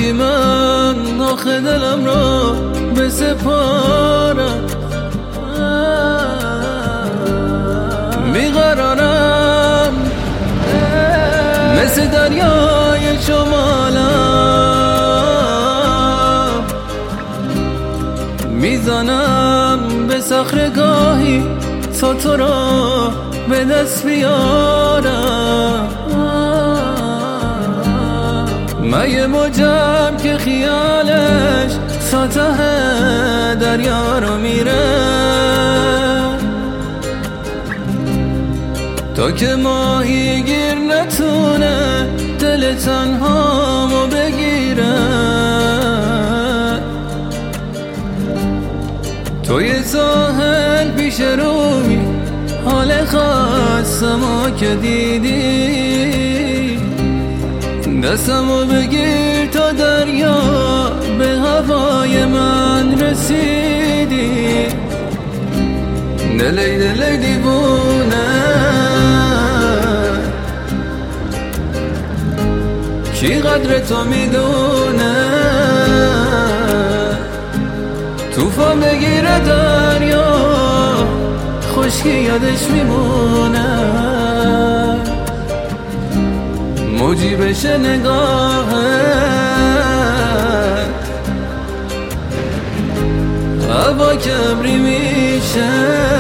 کی من آخه دلم را بسپارم؟ بیقرارم مثل دریای شمالم، میزنم به صخره گاهی تا تو را به دست بیارم. من یه موجم که خیالش تا ته دریا رو میره، تا که ماهی گیر نتونه دل تنهامو بگیره. توی ساحل پیش روی حال خواستمو که دیدی، دستمو بگیر تا دریا به هوای من رسیدی. دلی دلی دیوونه کی قدر تو میدونه، طوفان بگیره دریا خشکی یادش میمونه، موجی بشه نگاهت هوا که ابری میشه.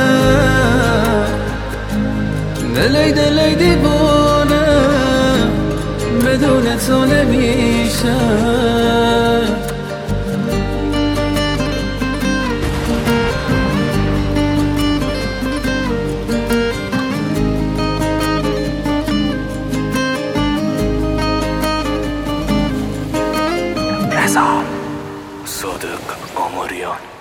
دلی دلی دیوونه بدون تو نمیشه. صادق آماریان.